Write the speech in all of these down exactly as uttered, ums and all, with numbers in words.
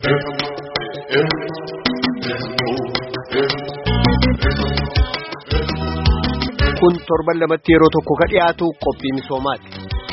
Kun torban lamatti yeroo tokko ka dhiyaatu qophii misoomaati.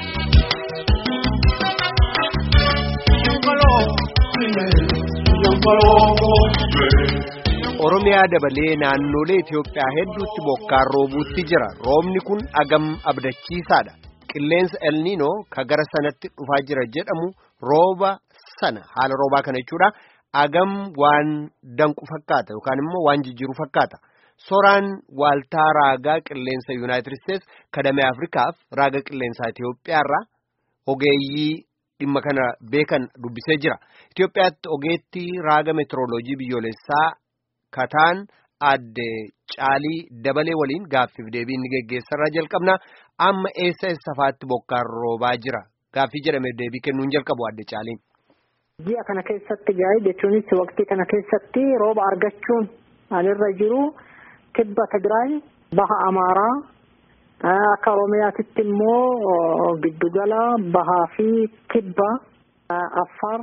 Oromiyaa dabalee naannolee Itoophiyaa hedduutti bokkaan roobuutti jira. Roobni kun agam abdachiisaadha. Qilleensa El Niinoo ka gara sanatti dhufaa jira jedhamu rooba sana haala roobaa kana jechuudha. Agam waan danqu fakkaata yookaan immoo waan jijjiiru fakkaata. Soraan waaltaa raagaa qilleensa Yuunaayitid Isteets kadamee Afrikaaf raaga qilleensaa Itoophiyaarraa ogeeyyii dhimma kana beekan dubbisee jira. Itoophiyaatti ogeetti raaga meteoroloojii biyyoolessaa kataan adde Caalii Dabalee waliin gaaffiif deebii ni geggeessarraa jalqabna. Amma eessa eessafaatti bokkaan roobaa jira? Gaaffii jedhamee deebii kennuun jalqabu adde Caaliin. Ji'a kana keessatti gaa'ii jechuunis waqtii kana keessatti rooba argachuun alirra jiru kibba Tigraay, baha Amaaraa, akka Oromiyaatitti immoo giddugala bahaa fi kibba Affaar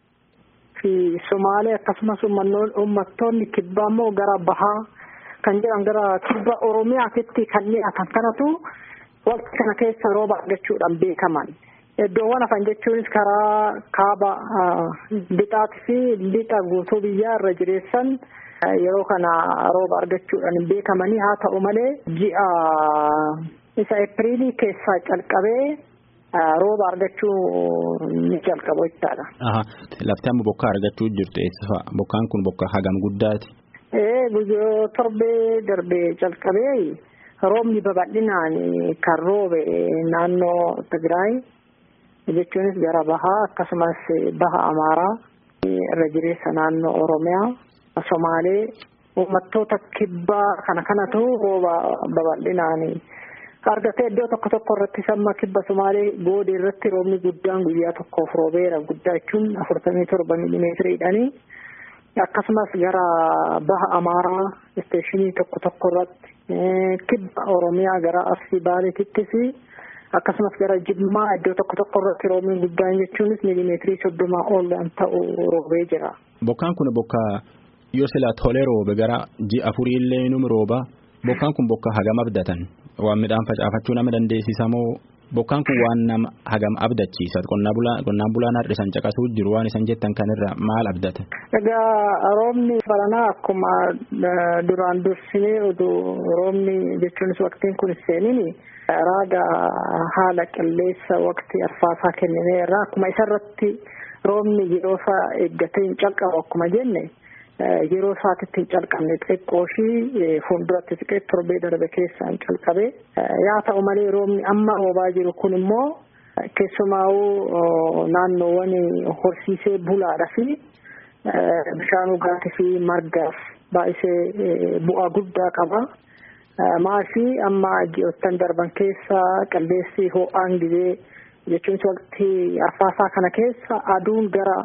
fi Somaalee akkasumas uummattoonni kibba immoo gara bahaa kan jedhan gara kibba Oromiyaatitti kan dhiyaatan kanatu waqtii kana keessa rooba argachuudhaan beekaman. Iddoowwan hafan jechuunis karaa kaaba lixaatii fi lixa guutuu biyyaa irra jireessan yeroo kana rooba argachuudhaan beekamanii haa ta'u malee ji'a isa Eepiriilii keessaa calqabee rooba argachuu ni jalqabu jechaadha. Lafti amma bokkaa argachuu jirtu eessa? Bokkaan kun bokkaa hagam guddaati? Ee guyyoo torbee darbee calqabee roobni babal'inaan kan roobe naannoo Tigraay jechuunis gara bahaa akkasumas baha Amaaraa irra jireessa naannoo Oromiyaa. Somaalee uummattoota kibbaa kana kanatu rooba babal'inaan argatee iddoo tokko tokko irratti samma kibba Somaalee boodee irratti roobni guddaan guyyaa tokkoof roobeera. Guddaa jechuun afurtamii torba miilimeetiriidhaani. Akkasumas gara baha Amaaraa isteeshinii tokko tokko irratti kibba Oromiyaa gara Arsii Baaleetittis akkasumas gara Jimmaa iddoo tokko tokko irratti roobni guddaan jechuunis miilimeetirii soddomaa ol kan ta'u roobee jira. Bokkaan kun bokkaa yoo silaa tolee roobe gara ji'a afurii illee num rooba. Bokkaan kun bokka hagam abdatan? Waan midhaan facaafachuu nama dandeessisa moo bokkaan kun waan nama hagam abdachiisa? Qonnaan bulaan har'isan caqasuu jiru waan isan jettan kanirra maal abdata? Egaa roobni baranaa akkuma duraan dursinee oduu roobni jechuunis waqtiin kun seenini raaga haala qilleessa waqtii arfaasaa kennineerra akkuma isarratti roobni yeroo isaa eeggatee hin calqabu akkuma jenne. Yeroo isaatitti hin calqabne xiqqooshii fuulduratti siqee torbee darbe keessaan calqabe. Yaa ta'u malee roobni amma roobaa jiru kun immoo keessumaa'uu naannoowwan horsiisee bulaadhaa fi bishaan dhugaatii fi margaaf baay'isee bu'aa guddaa qaba. Maashii amma ji'oottan darban keessa qilleensi ho'aan gizee jechuun waqtii arfaasaa kana keessa aduun gara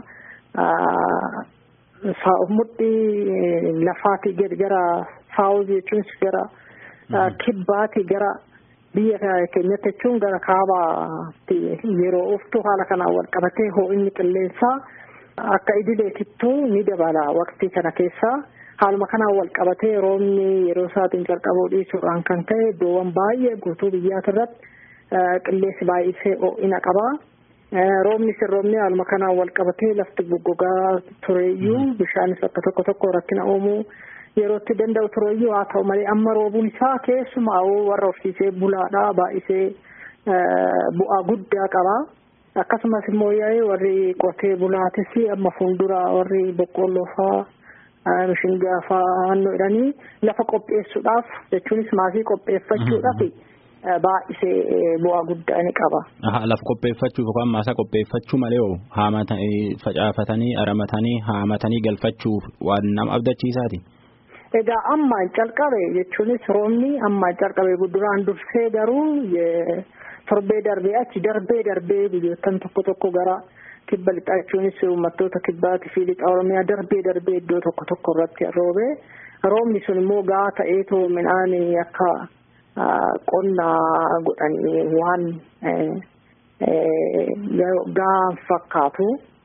mudhii lafaatii gadi gara saawuz jechuun gara kibbaati gara biyya keenyatti jechuun gara kaabaatti yeroo uftu haala kanaan wal qabatee ho'inni qilleensaa akka idileetittuu ni dabala waqtii kana keessa. Haaluma kanaan wal qabatee roobni yeroo isaatiin calqabuu dhiisuudhaan kan ka'e iddoowwan baay'ee guutuu biyyaati irratti qilleensi baay'isee ho'ina qaba. Roobni sin roobni haaluma kanaan wal qabatee lafti goggogaa tureeyyuu bishaanis akka tokko tokko rakkina uumuu yerootti danda'u tureeyyuu haa ta'u malee amma roobuun isaa keessumaa warra horsiisee bulaadhaa baay'isee bu'aa guddaa qaba. Akkasumas immoo warri qotee bulaatis amma fuuldura warri boqqolloo fa'aa mishingaa fa'aa jedhanii lafa qopheessuudhaaf jechuunis maasii qopheeffachuudhaaf baay'isee bu'aa guddaa ni qaba. Lafa qopheeffachuuf yookaan maasaa qopheeffachuu malee haamatanii facaafatanii aramatanii haamatanii galfachuuf waan nama abdachiisaati. Egaa ammaan calqabe jechuunis roobni ammaan calqabe duraan dursee garuu torbee darbee achi darbee darbee biyyoottan tokko tokko gara kibba lixaa jechuunis uummattoota kibbaatii fi lixa Oromiyaa darbee darbee iddoo tokko tokko irratti roobee roobni sun immoo gahaa ta'eetoo midhaan akka qonna godhanii waan gahaa fakkaatu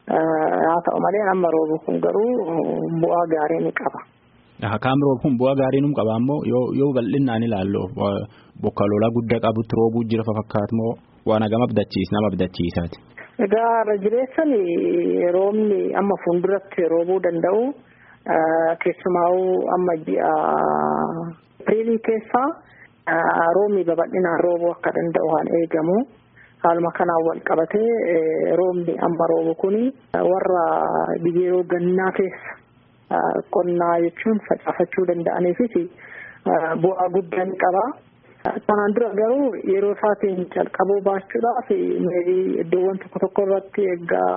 haa ta'u malee amma roobu kun garuu bu'aa gaarii ni qaba. Akkaan roobu kun bu'aa gaarii ni qaba ammoo yoo yoo bal'inaan ilaallu bokka lolaa guddaa qabutti roobuu jira fakkaatu moo waan hagam abdachiis nama abdachiisaati. Egaa irra jireessan roobni amma fuulduratti roobuu danda'u keessumaa'uu amma ji'a Apriilii keessaa roobni babal'inaan roobuu akka danda'u waan eegamu. Haaluma kanaan wal qabatee roobni amma roobu kuni warra yeroo gannaa keessa qonnaa jechuun facaafachuu danda'aniifis bu'aa guddaa ni qaba. Kanaan dura garuu yeroo isaatiin calqabuu baachuudhaaf iddoowwan tokko tokko irratti egaa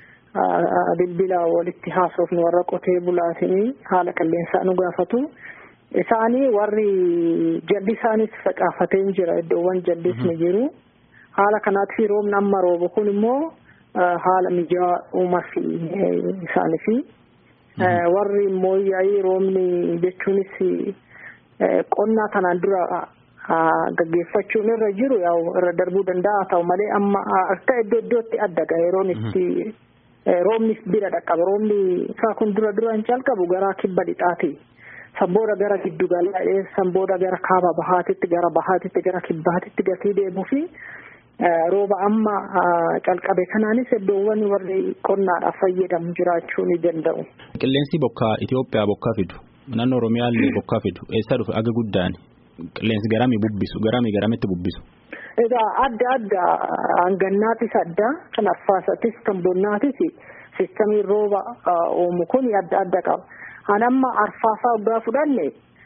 bilbila walitti haasofnu warra qotee bulaatiin haala qilleensaa nu gaafatu. Isaanii warri jalli isaanis facaafatee jira iddoowwan jallis ni jiru. Haala kanaatti roobni amma roobu kun immoo haala mijaa'aa uumaaf isaanii fi warri immoo yaa'ii roobni jechuunis qonnaa kanaan dura gaggeeffachuun irra jiru yaa'u irra darbuu danda'a ta'u malee amma akka iddoo iddootti adda ga'a yeroon itti roobnis bira dhaqqaba roobni isaa kun dura dura hin calqabu gara kibba lixaati. Sanbooda gara giddu galaa sanbooda gara kaaba bahaatitti gara bahaatitti gara kibbaatitti gatii deemuu fi rooba amma calqabe kanaanis iddoowwan warri qonnaadhaaf fayyadamu jiraachuu ni danda'u. Qilleensi bokkaa Itoophiyaa bokkaa fidu naannoo Oromiyaa illee bokkaa fidu eessa dhufe aga guddaan qilleensi garamii bubbisu garamii garamitti bubbisu. Egaa adda adda hangannaatis adda kan arfaasatis kan bonnaatis sistamiin rooba uumu kun adda adda qaba. Anamma arfaasaa waggaa fudhanne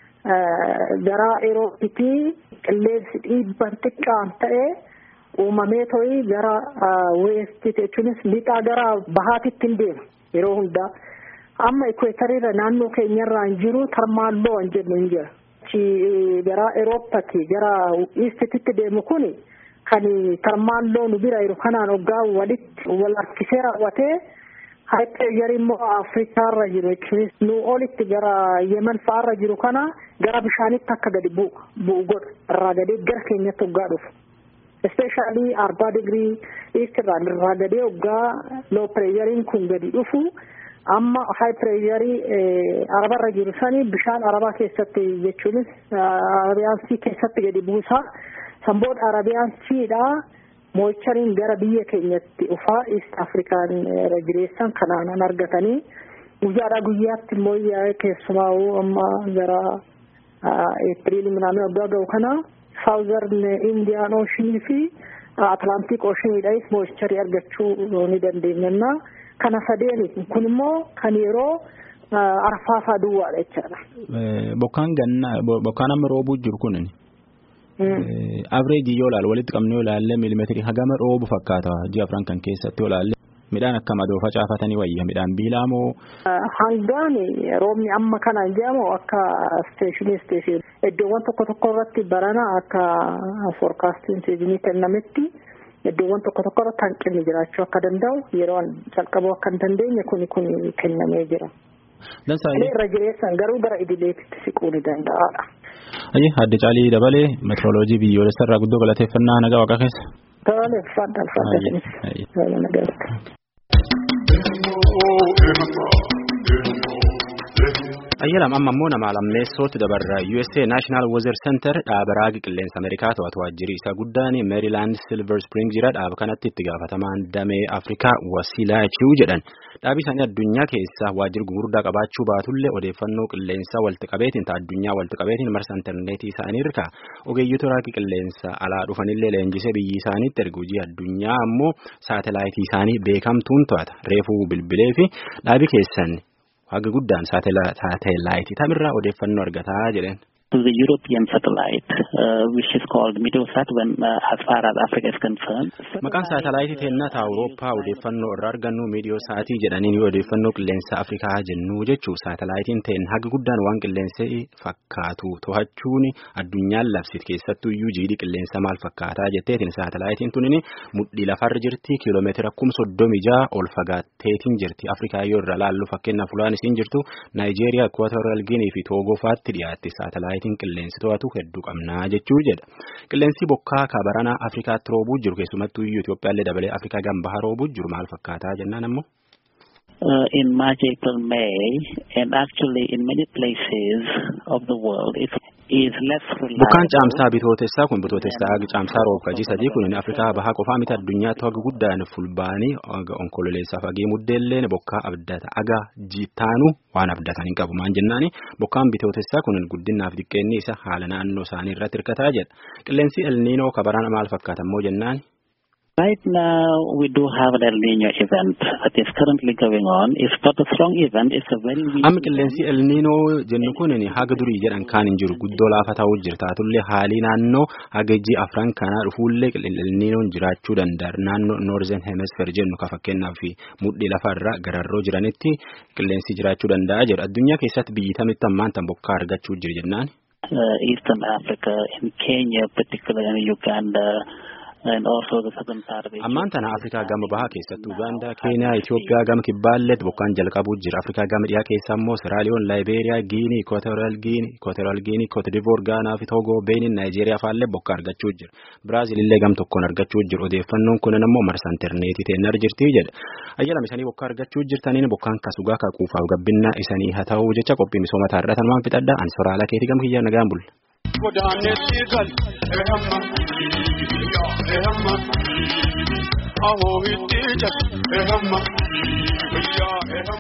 gara Eeroopitti qilleensi dhiibban xiqqaan ta'ee uumamee to'ii gara weestii jechuunis lixaa gara bahaatitti hin deema yeroo hundaa. Amma ikweetariirra naannoo keenyarraa hin jiru tarmaalloo hin jennu hin jira. Gara Eerooppatti gara iistitti deemu kuni kan tarmaalloo nu bira jiru kanaan waggaa walitti wal harkisee raawwatee. Haayippireejarii immoo Afrikaarra jiru nu olitti gara Yemen fa'aarra jiru kana gara bishaanitti akka gadi bu'u godha irraa gadee gara keenyatti waggaa dhufu. Ispeeshaalii arbaa digirii eestirraa irraa gadee waggaa loo pireejariin kun gadi dhufu amma haayippireejarii arabarra jiru sanii bishaan arabaa keessatti jechuunis arabiyaansii keessatti gadi buusaa sanbooda arabiyaanshiidhaa. Moochariin gara biyya keenyatti dhufaa East Afrikaan jireessan kanaan argatanii guyyaadhaa guyyaatti immoo keessumaa amma gara Eepiriilii minaamee waggaa ga'u kana Southern Indian Ocean fi Atlantic Oceanidhaas moocharii argachuu ni dandeenya. Kana sadeeni kun immoo kan yeroo arfaasaa duwwaadha jechaadha. Bokkaan gannaa bokkaan amma roobuu jiru kunin. Average yoo ilaalu walitti qabnee yoo ilaalle miilimeetirii hagama roobu fakkaata ji'a afran kan keessatti yoo ilaalle midhaan akka madoo facaafatanii wayya midhaan biilaa moo. Hangaan roobni amma kanaan jedhamu akka isteeshinii isteeshinii iddoowwan tokko tokko irratti barana akka foorkaastiin seezinii kennametti iddoowwan tokko tokko irratti hanqinni jiraachuu akka danda'u yeroo calqabuu akka hin dandeenye kuni kun kennamee jira. Irra jireessan garuu gara idileetitti siquu ni danda'aadha. Ayi adde Caalii Dabalee meteoroloojii biyyoolessa irraa guddoo galateeffannaa nagaa waaqa keessa. Tole fadda fadda. Ayyalam amma immoo nama lammeessootti dabarra U S A National Weather Center dhaaba raagi qilleensa Ameerikaa to'atu waajjirri isaa guddaan Maryland Silver Spring jira dhaaba kanatti itti gaafatamaan damee Afrikaa Wasilaa Chiu jedhan dhaabi isaanii addunyaa keessa waajjirri gurguddaa qabaachuu baatullee odeeffannoo qilleensa walitti qabeetiin ta addunyaa walitti qabeetiin marsa intarneetii isaanii irraa ogeeyyitu raagi qilleensa alaa dhufanillee leenjisee biyyi isaaniitti ergujii addunyaa ammoo saatalaayitii isaanii beekamtuun to'ata reefuu bilbilee fi dhaabi keessan haga guddaan saatalaayitii tamirraa odeeffannoo argataa jedhan. The European satellite, uh, which is called Meteosat, when uh, as far as Africa is concerned. Maqaan saatalaayitii teennaa Awurooppaa odeeffannoo irraa argannu Meteosaatii jedhaniin odeeffannoo qilleensa Afrikaa jennu jechuu saatalaayitiin teen haga guddaan waan qilleensa fakkaatu to'achuun addunyaan labsit keessattuu iyyuu jiidhi qilleensa maal fakkaataa jetteetiin saatalaayitiin tunini mudhii lafarra jirti kiiloomeetira kum soddomi ja'a ol fagaatteetiin jirti Afrikaa yoo irra laallu fakkeenyaaf fulaan isiin jirtu Naayijeeriyaa, Ekwaatooriyal Giinii fi Toogoo fa'aatti dhiyaatti saatalaayitiin qilleensi to'atu hedduu qabnaa jechuu jedha. Qilleensi bokkaa kabaranaa Afrikaatti roobuu jiru keessumattuu iyyuu Itoophiyaallee dabalee Afrikaa gambaa roobuu jiru maal fakkaataa jennaan ammoo. Uh, in March, April, May, and actually in many places of the world, it is less reliable. Bokkaan caamsaa bitootessaa kun bitootessaa haga caamsaa roob kajii sadii kun Afrikaa bahaa qofaa miti addunyaatti haga guddaan fulbaanii haga onkololeessaaf hagee muddeelleen bokkaa abdata haga jiitaanu waan abdatan hin qabu maan jennaani bokkaan bitootessaa kun guddinaaf diqqeenni isa haala naannoo isaanii irratti hirkataa jedha qilleensi El Niinoo kabaraan maal fakkaata immoo jennaani. Right now, we do have an El Niño event that is currently going on. It's not a strong event. It's a very weak. Am qilleensi El Niinoo jennu kun haga durii jedhan kaan hin jiru guddoo laafa ta'uu jirta tullee haalii naannoo haga ji'a afran kanaa dhufuullee El Niinoon jiraachuu danda'a naannoo Northern Hemisphere jennu ka fakkeenyaaf mudhii lafarra gararroo jiranitti qilleensi jiraachuu danda'a jedhu addunyaa keessatti biyyi tamitti ammaan tan bokkaa argachuu jiru jennaan. Eastern Africa, in Kenya, particularly in Uganda. And also the southern part of Ethiopia. Ammaan tana Afrikaa gama bahaa keessatti Uganda, Kenya, Itoophiyaa gama kibbaalletti bokkaan jalqabuu jira. Afrikaa gama dhiyaa keessa immoo Sierra-Leone, Liberia, Guinea, Equatorial Guinea, Equatorial Guinea, Cote d'Ivoire, Ghana fi Togo, Benin, Nigeria faallee bokkaa argachuu jira. Brazil illee gam tokkoon argachuu jira. Odeeffannoon kunin immoo marsa interneetii ta'een jirti jedha. Ayyalama isanii bokkaa argachuu jirtaniin bokkaan kasugaa ka quufaaf gabbinaa isanii haa ta'uu jecha qophii misooma taarratan waan fixadha. Ani soraala keetii gam kiyyaa nagaan bulla. Ehama, aho hiti chak, ehama, ya ehama.